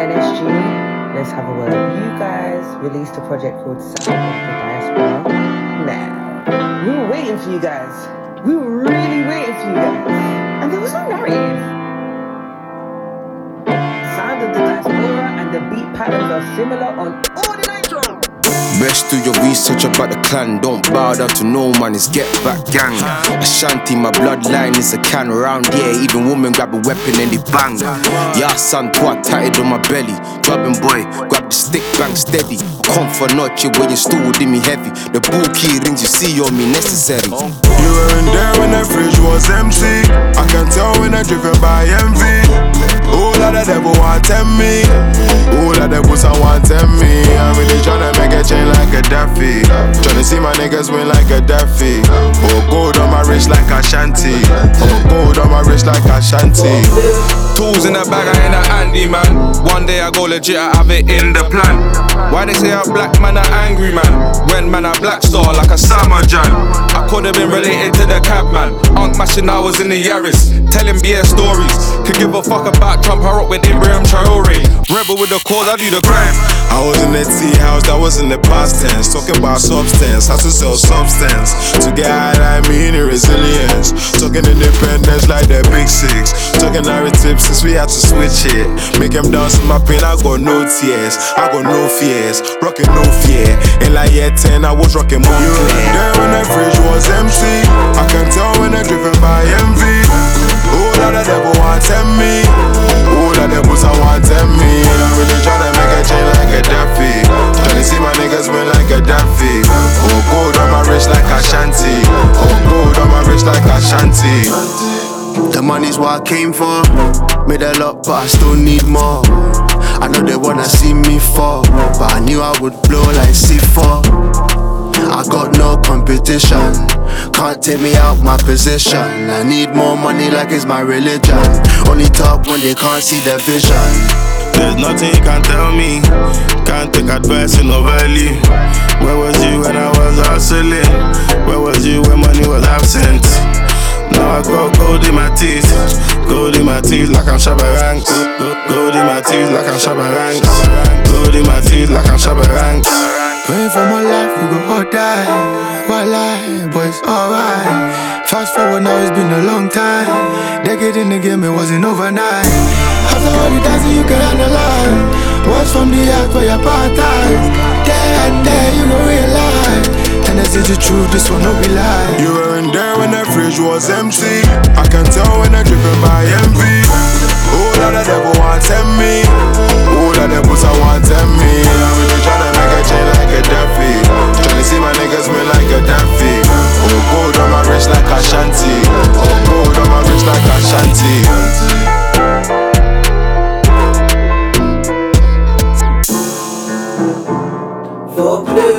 NSG, let's have a word. You guys released a project called Sound of the Diaspora. Now, we were waiting for you guys. We were really waiting for you guys. And there was no narrative. Sound of the Diaspora and the beat patterns are similar on all the nitro. Best do your research about the clan. Don't bow down to no man, it's get back gang. Ashanti, my bloodline is a can. Around here, even women grab a weapon and they bang. Yeah, son, twat tatted on my belly. Drubbing boy, grab the stick, bang steady. Come for noche when you stood with me heavy. The bull key rings you see on me necessary. You weren't there when the fridge was empty. I can tell when I'm driven by envy. All of the devil want tempt me. All of the devils I want tempt me. I'm really tryna make a chain like a Daffy. Tryna see my niggas win like a Daffy. Oh, gold on my wrist like Ashanti. Oh, gold on my wrist like Ashanti. Tools in the bag, I ain't a handy man. One day I go legit, I have it in the plan. Why they say a black man a angry man? When man a black star like a summer jam. I could've been related to the cab man. Unk mashing, I was in the Yaris, telling BS stories. Could give a fuck about Trump, I rock with Ibrahim Traore. Rebel with the cause, I do the crime. I was in the tea house, that was in the past tense. Talking about substance, how to sell substance. To get high like me in resilience. Talking independence like the big six. Talking narratives since we had to switch it. Make them dance in my pain, I got no tears. I got no fears, rocking no fear. In like year 10, I was rocking more. You were there when the fridge was empty. I can tell when they're driven by envy. All of the devil want tempt me. All of the devils I want tempt me. I'm really tryna make a chain like a Daffy. Tryna see my niggas win like a Daffy. Oh, gold on my wrist like Ashanti. Oh, gold on my wrist like Ashanti. The money's what I came for. Made a lot, but I still need more. I know they wanna see me fall, but I knew I would blow like C4. I got no competition, can't take me out my position. I need more money like it's my religion. Only talk when they can't see the vision. There's nothing you can tell me. Can't take advice in no value. Where was you when I was hustling? Where was you when money was absent? Now I got gold in my teeth. Gold in my teeth like I'm Shabba Ranks. Gold in my teeth like I'm Shabba Ranks. Gold in my teeth like I'm Shabba Ranks. Praying for my life, we gon' all die. White lie, but it's alright. Fast forward now, it's been a long time. Decade in the game, it wasn't overnight. After all the dancing, you can analyze what's from the act for your apartheid. There and there, you gon' realize. And this is the truth, this one no be lie. You weren't there when the fridge was empty. I can tell when they're driven by envy. All of the devil want tempt me. All of the devils I want tempt me. I'm really tryna make a chain like a Daffy. Tryna see my niggas win like a Daffy. Oh, gold on my wrist like Ashanti. Oh, gold on my wrist like Ashanti. For blue.